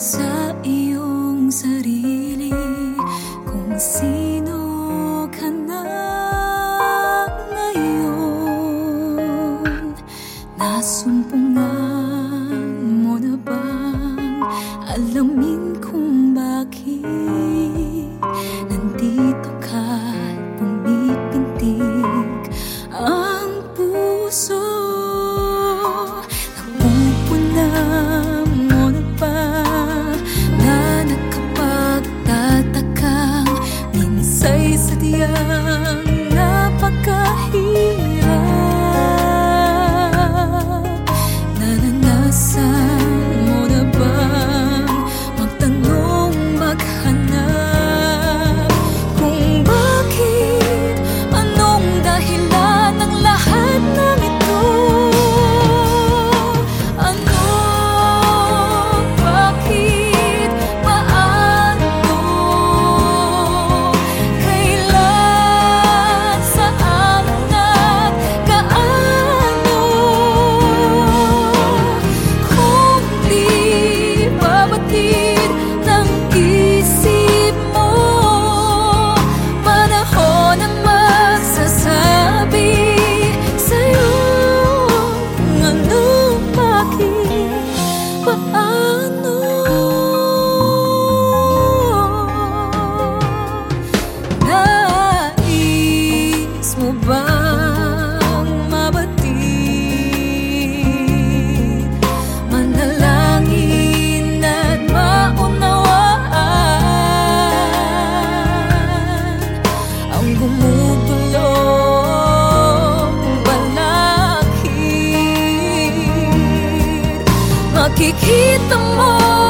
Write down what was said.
sa iyong sarili kung sino ka na ngayon. Nasumpungan mo na bang alamin kung bakit nandito ka at pumipintig ang puso? Napupuna mo na ba na nakapagtatakang minsa'y sadyang napakahirap? Naranasan mo na bang magtanong, maghanap kung bakit, anong dahilan ng lahat ng ito? Ano, bakit, paano, kailan, saan at kaano? Kung di babatid ng isip mo, panahon ang magsasabi sa'yo kung ano, bakit, paano. Nais mo bang mabatid, manalangin at maunawaan ang gumugulong balakid? Makikita mo